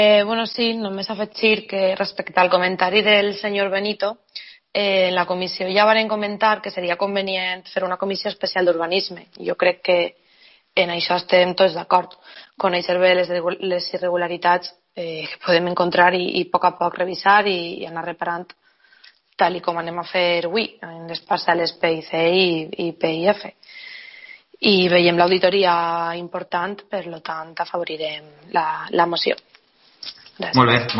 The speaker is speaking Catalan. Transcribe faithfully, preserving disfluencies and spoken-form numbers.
Eh, bueno, sí, només afegir que respecte al comentari del senyor Benito, eh, en la comissió ja varen comentar que seria convenient fer una comissió especial d'urbanisme. Jo crec que en això estem tots d'acord. Conèixer bé les, les irregularitats eh, que podem encontrar i, i a poc a poc revisar i, i anar reparant tal i com anem a fer avui en les parcel·les P I C i, i P I F. I veiem l'auditoria important, per lo tant afavorirem la, la moció. Gràcies. Molt bé.